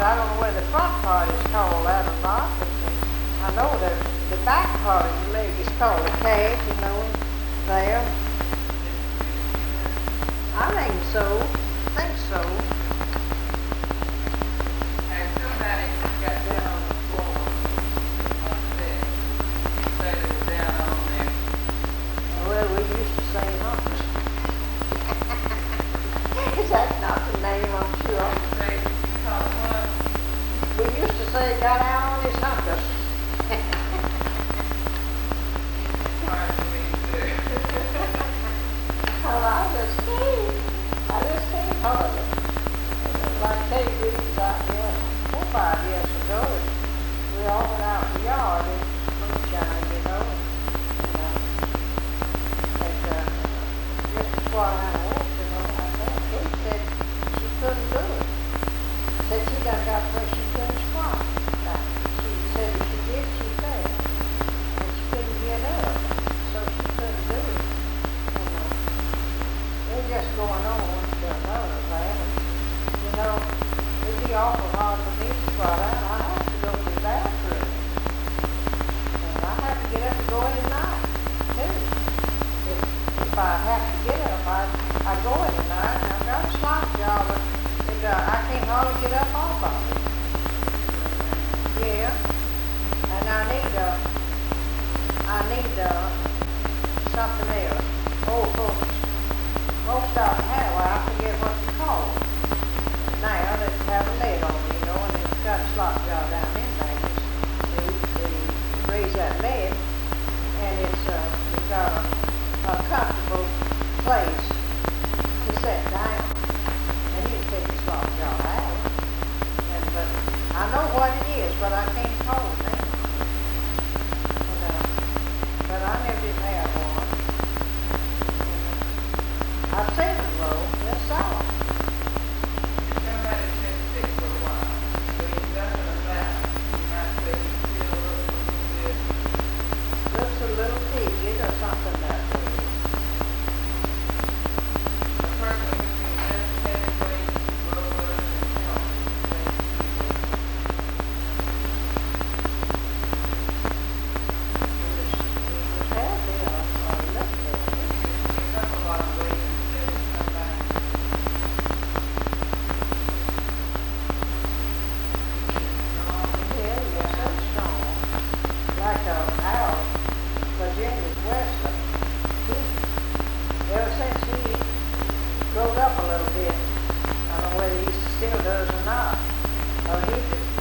I don't know where the front part is called that or not, but I know the back part of your leg is called a calf, you know, there. I think so. Hey, somebody got down on the floor like that. Say they were down on there. Well, we used to say humpers. Is that not the name, I'm sure? Say, you call it what? We used to say got out on his humpers. Hard for me to do. Well, I just can't hardly. Like Kate Reed about 4 or 5 years ago, we all went out in the yard in moonshine, you know, just before I went, you know, I thought Kate said she couldn't do it. Said she got where she couldn't squat. She said if she did, she fell. And she couldn't get up, so she couldn't do it. They're just going on to another man. You know, it'd be awful hard for me to squat out. I have to go to the bathroom. And I have to get up and go in at night, too. If I have to get up, I go in at night, and I've got a slop job, but I can't hardly get up off of it. Yeah. And I need something else. Oh, of course. Most of them have, I forget what you call them. Now they have a lid on it, you know, and it's got a slop jaw down in there. They raise that lid, and you've got a comfortable place to sit down, and you can take the slop jaw out. But I know what it is, but I can't call it now. But I never did have one. I've seen them though, yes I have. Somebody been sick for a while. So you got them back. You might say you still look a little bit. Looks a little fidget or something that way. A person who can just heavy weight, roll up and help He was healthy or looked healthy. pick up a lot of weight instead of somebody. Yeah, you're so strong. Like our Virginia's Wesley. Ever since he growed up a little bit, I don't know whether he still does or not. He